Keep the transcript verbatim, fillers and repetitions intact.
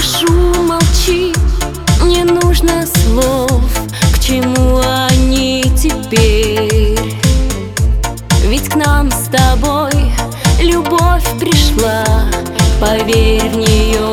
прошу, молчи, не нужно слов. К чему они теперь? Ведь к нам с тобой любовь пришла, поверь в нее.